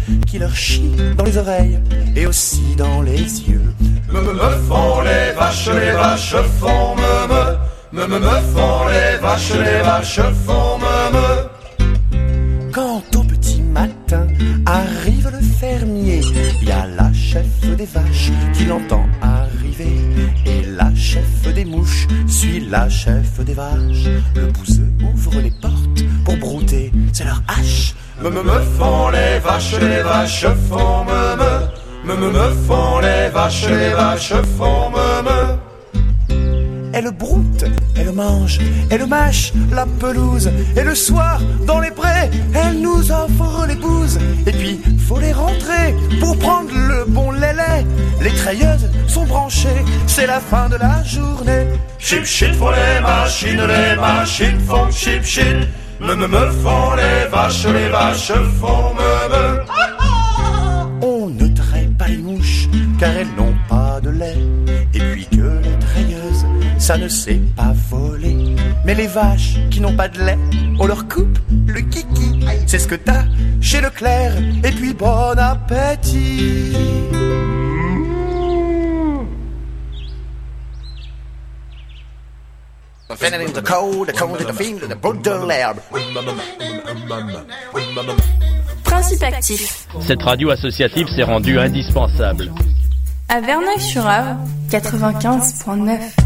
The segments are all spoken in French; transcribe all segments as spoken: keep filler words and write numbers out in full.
qui leur chient dans les oreilles et aussi dans les yeux. Me me me font les vaches, les vaches font me me. Me me me font les vaches, les vaches font me me. Quand au petit matin arrive le fermier, il y a la chef des vaches qui l'entend arriver. Et la chef des mouches suit la chef des vaches. Le bouseux ouvre les portes pour brouter, c'est leur hache. Me me me font les vaches, les vaches font me me. Me me me font les vaches, les vaches font me me. Elle broute, elle mange, elle mâche la pelouse. Et le soir, dans les prés, elle nous offre les bouses. Et puis, faut les rentrer pour prendre le bon lait. Les treilleuses sont branchées, c'est la fin de la journée. Chip shit font les machines, les machines font chip shit. Me me me font les vaches, les vaches font me me. On ne traite pas les mouches, car elles n'ont pas de lait. Et puis que les treilleuses, ça ne sait pas voler. Mais les vaches qui n'ont pas de lait, on leur coupe le kiki. C'est ce que t'as chez Leclerc. Et puis bon appétit. Feeling the cold, the cold and the feeling the bout de l'herbe. Principe actif. Cette radio associative s'est rendue indispensable. À Verneuil-sur-Avre, quatre-vingt-quinze point neuf.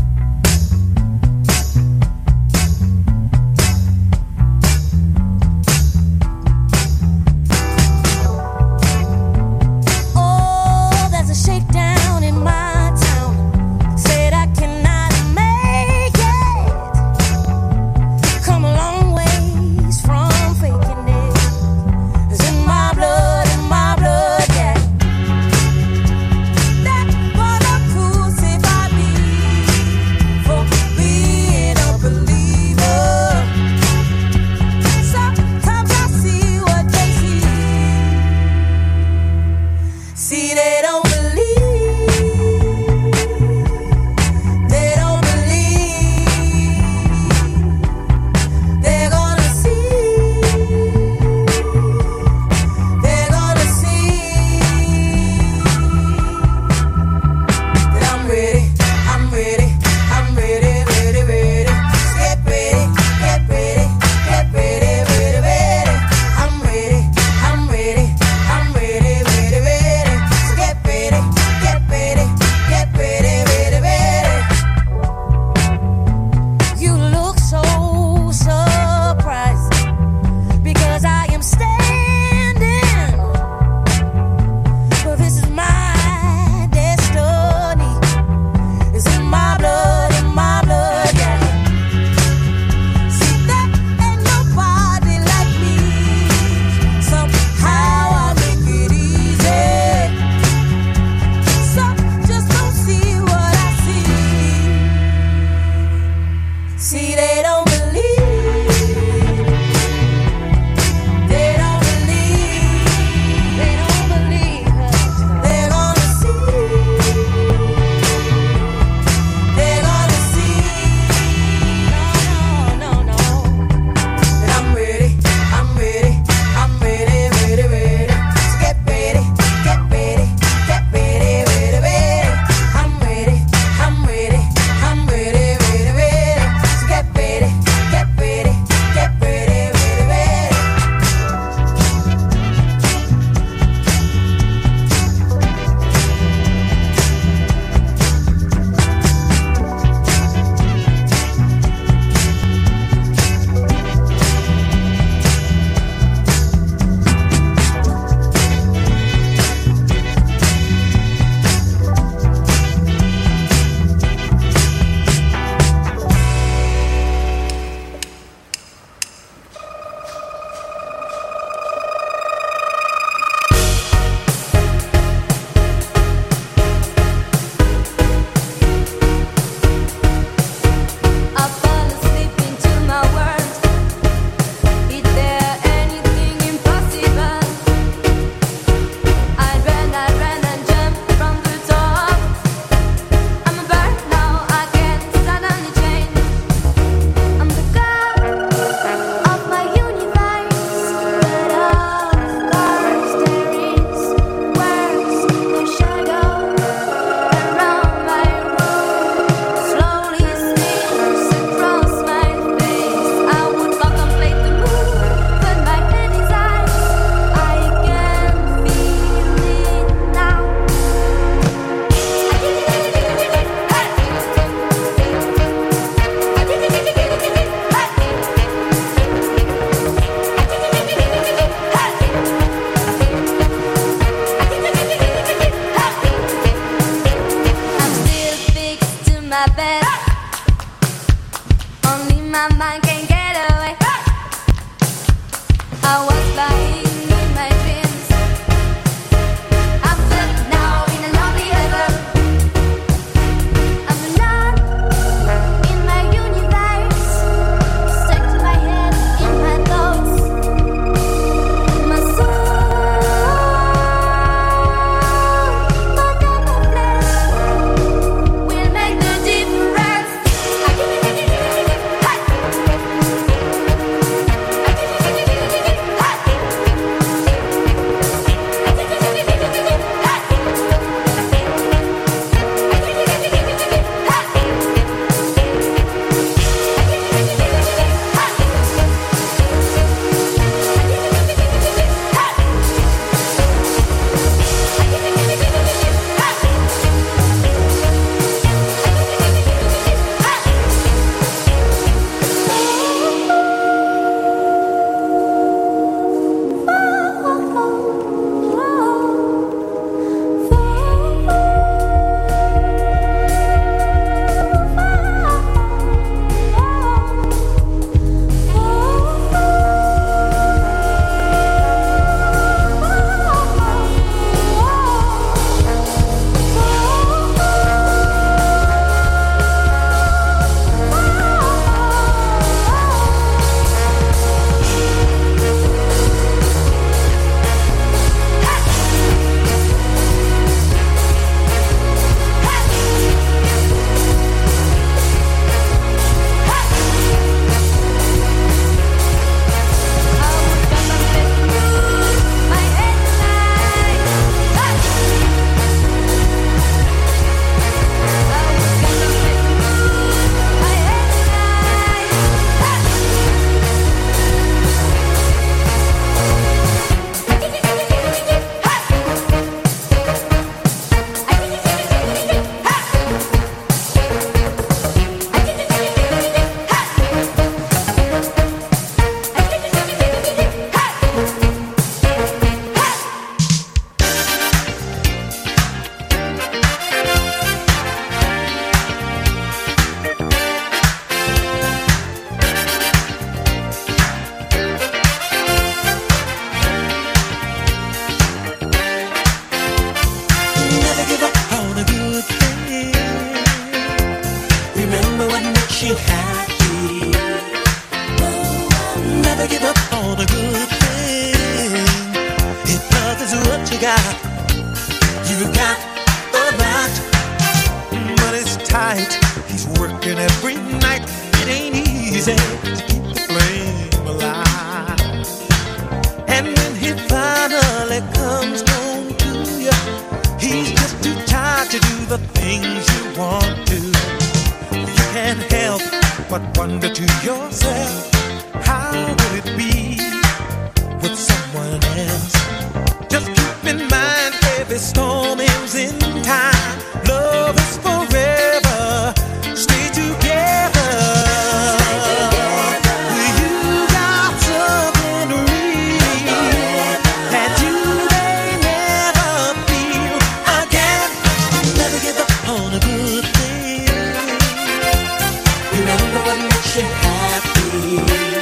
what you got. You got a lot, but it's tight. He's working every night. It ain't easy to keep the flame alive. And when he finally comes home to you, he's just too tired to do the things you want to. You can't help but wonder to yourself, how will it be with someone else? Just keep in mind, every storm ends in time. Love is forever. Stay together. Stay together. You got something real that you may never feel again. Never give up on a good thing. Remember what makes you happy.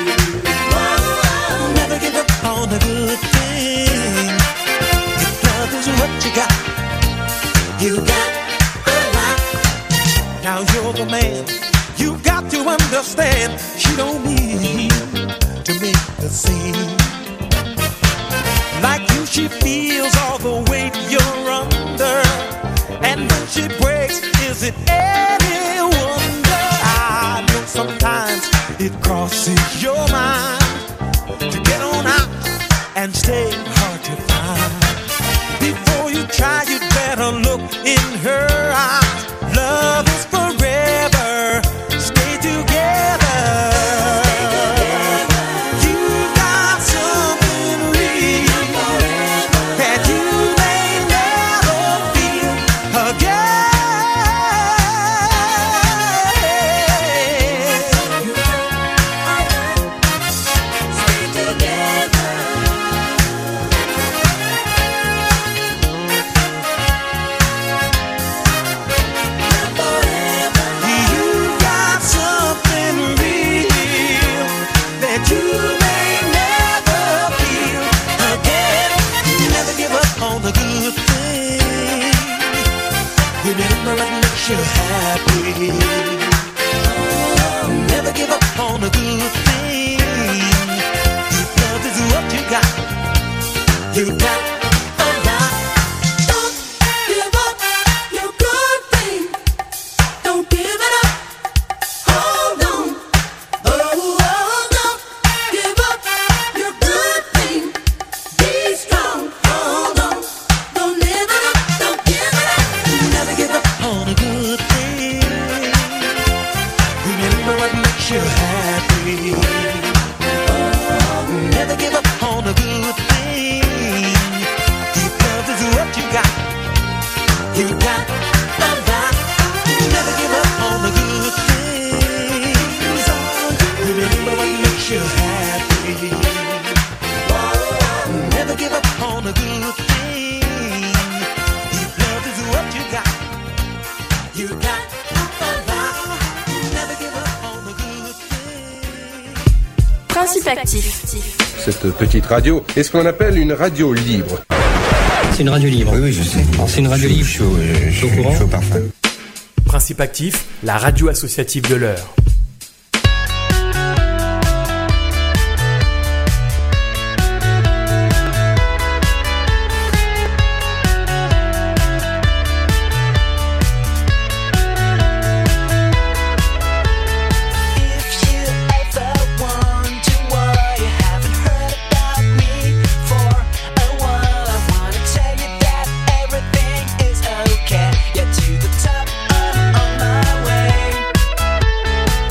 Whoa, never give up on a good thing. If love is what you got, you got a lot. Now you're the man, you got to understand. She don't mean to make the scene. Like you, she feels all the weight you're under. And when she breaks, is it any wonder? I know sometimes it crosses your mind to get on out and stay hard to find. Before you try, you'd better look in her eyes. Love is forever. Stay together. You got something real that you may never feel again. Stay together. Remember what makes you happy. Oh, never give up on a good thing. If love is what you got, you got a lot. Don't give up your good thing. Don't give it up. Hold on. Oh, oh, don't give up your good thing. Be strong. Hold on. Don't live it up. Don't give it up. Never give up on a good thing. Remember what makes you happy. Oh, never give up on a good thing. If love is what you got, you got a lot. Never give up on a good thing. Remember what makes you happy. Oh, never give up on a good thing. If love is what you got, you got a lot. Never give up on a good thing. Principe actif. Cette petite radio est ce qu'on appelle une radio libre. C'est une radio libre. Oui, oui, je sais. C'est une radio libre. Je suis au, je suis au courant. Je suis au parfum. Principe actif, la radio associative de l'heure. Get to the top, I'm on my way.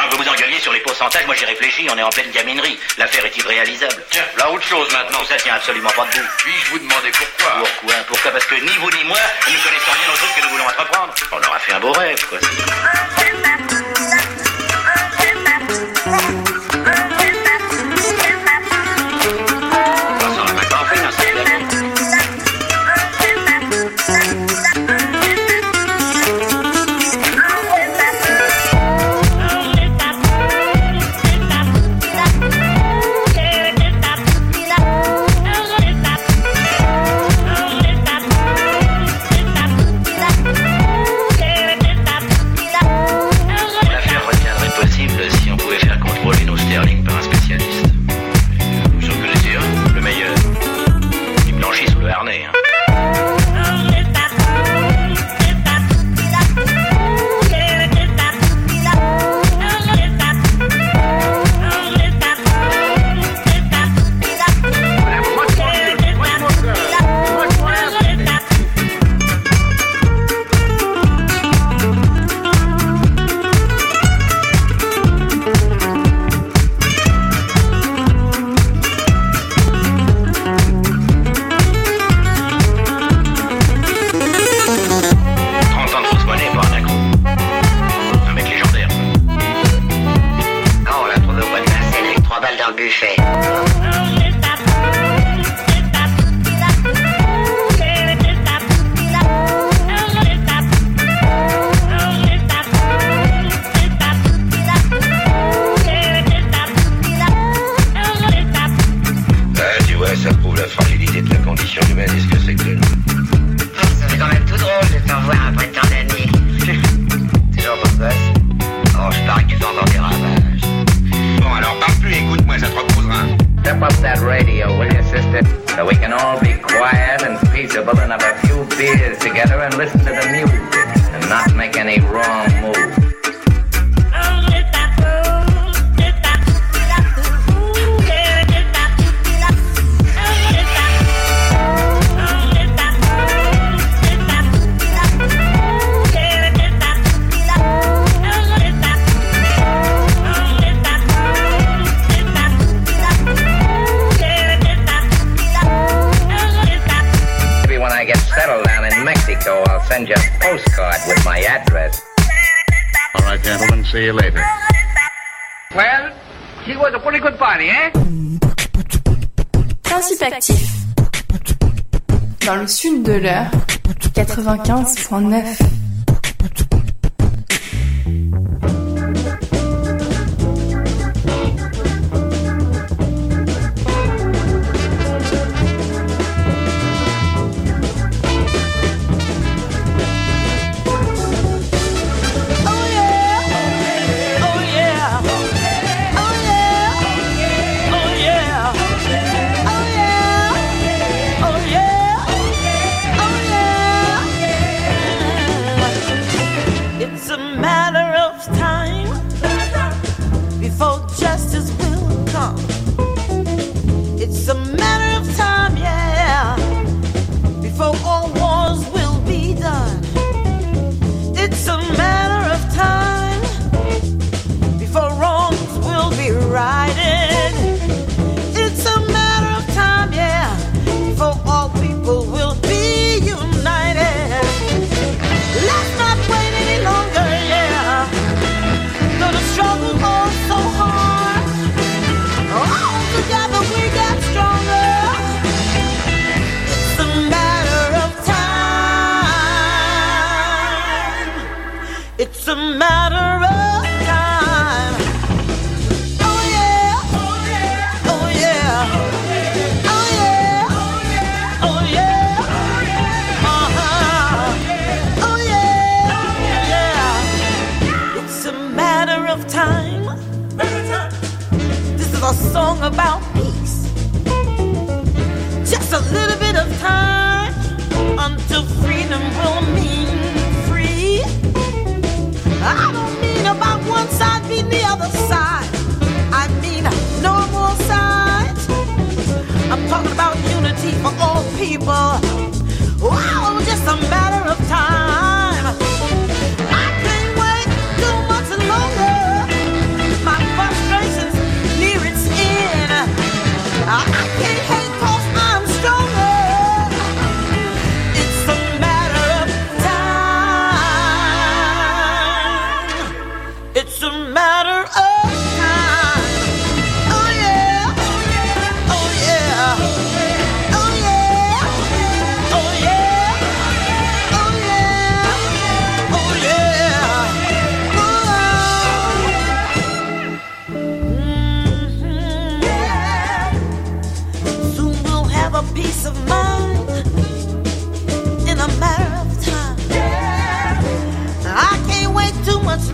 que vous vous engueuliez sur les pourcentages, moi j'ai réfléchi, on est en pleine gaminerie. L'affaire est irréalisable. Tiens, là autre chose maintenant. Ça tient absolument pas debout. Puis-je vous demander pourquoi? Pourquoi Pourquoi Parce que ni vous ni moi, nous ne connaissons rien au truc que nous voulons entreprendre. On aura fait un beau rêve, quoi. Principe actif. Dans le sud de l'heure, quatre-vingt-quinze point neuf. It's a matter of time. Oh yeah, oh yeah, oh yeah, oh yeah, oh yeah, uh-huh. Oh yeah, yeah. It's a matter of time. This is a song about peace. Just a little bit of time until freedom will mean free. I don't mean about one side being the other side. I mean no more sides. I'm talking about unity for all people. Wow, just a matter of time. I can't wait too much longer.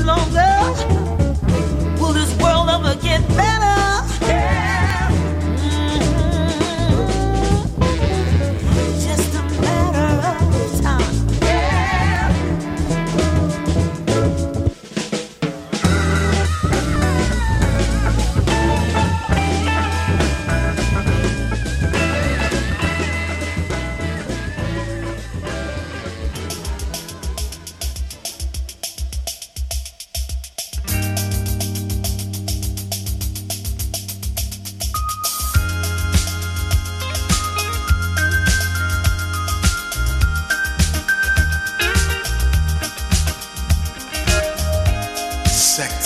much longer. Will this world ever get better? Yeah. Mm-hmm. Just a matter of time. Yeah. Sex.